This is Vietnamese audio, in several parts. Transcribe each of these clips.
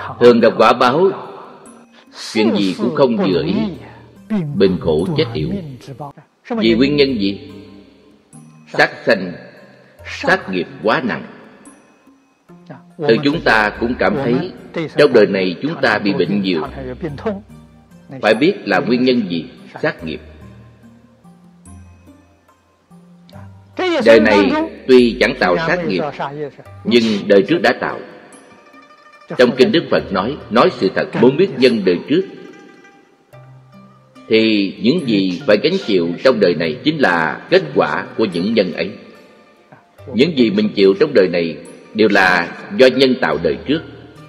thường gặp quả báo, chuyện gì cũng không vừa ý, bình khổ chết yểu. Vì nguyên nhân gì? Sát sanh, sát nghiệp quá nặng. Từ chúng ta cũng cảm thấy trong đời này chúng ta bị bệnh nhiều. Phải biết là nguyên nhân gì? Sát nghiệp. Đời này tuy chẳng tạo sát nghiệp, nhưng đời trước đã tạo. Trong kinh Đức Phật nói sự thật, muốn biết nhân đời trước, thì những gì phải gánh chịu trong đời này chính là kết quả của những nhân ấy. Những gì mình chịu trong đời này đều là do nhân tạo đời trước.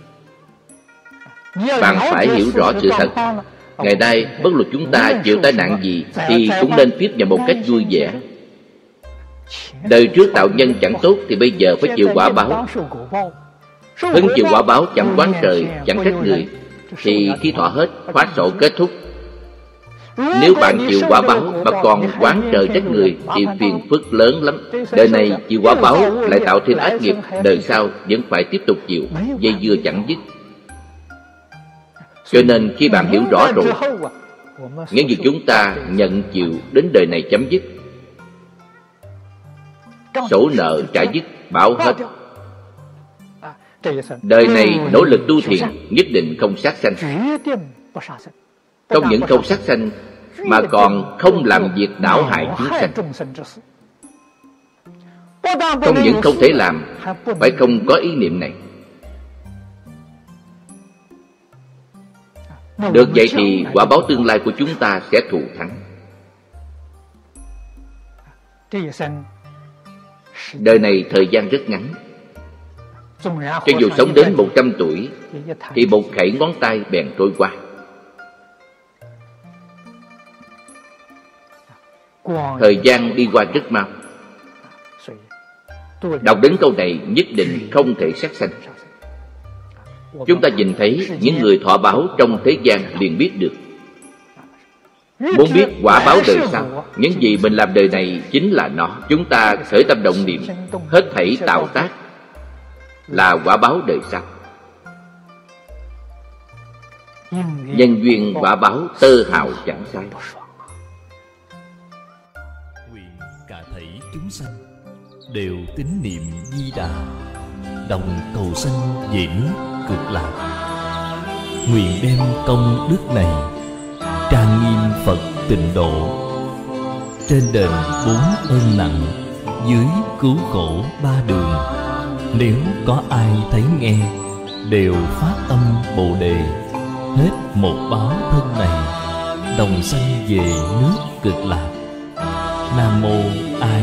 Bạn phải hiểu rõ sự thật. Ngày nay, bất luận chúng ta chịu tai nạn gì thì cũng nên tiếp nhận một cách vui vẻ. Đời trước tạo nhân chẳng tốt thì bây giờ phải chịu quả báo. Hứng chịu quả báo chẳng oán trời, chẳng trách người, thì khi thọ hết, khóa sổ kết thúc. Nếu bạn chịu quả báo mà còn oán trời trách người thì phiền phức lớn lắm. Đời này chịu quả báo lại tạo thêm ác nghiệp, đời sau vẫn phải tiếp tục chịu, dây dưa chẳng dứt. Cho nên khi bạn hiểu rõ rồi, những gì chúng ta nhận chịu đến đời này chấm dứt, sổ nợ trả dứt, báo hết. Đời này nỗ lực tu thiền, nhất định không sát sanh. Không những không sát sanh mà còn không làm việc đảo hại chúng sanh. Không những không thể làm, phải không có ý niệm này. Được vậy thì quả báo tương lai của chúng ta sẽ thù thắng. Đời này thời gian rất ngắn. Cho dù sống đến 100 tuổi thì một khẩy ngón tay bèn trôi qua. Thời gian đi qua rất mau. Đọc đến câu này nhất định không thể sát sanh. Chúng ta nhìn thấy những người thọ báo trong thế gian liền biết được. Muốn biết quả báo đời sau, những gì mình làm đời này chính là nó. Chúng ta khởi tâm động niệm, hết thảy tạo tác là quả báo đời sau. Nhân duyên quả báo tơ hào chẳng sai. Nguyện cả thảy chúng sanh đều tín niệm Di Đà, đồng cầu sanh về nước Cực Lạc. Nguyện đem công đức này trang nghiêm Phật Tịnh Độ, trên đền 4 ơn nặng, dưới cứu khổ 3 đường. Nếu có ai thấy nghe, đều phát tâm Bồ Đề, hết một báo thân này, đồng sanh về nước Cực Lạc. Nam mô A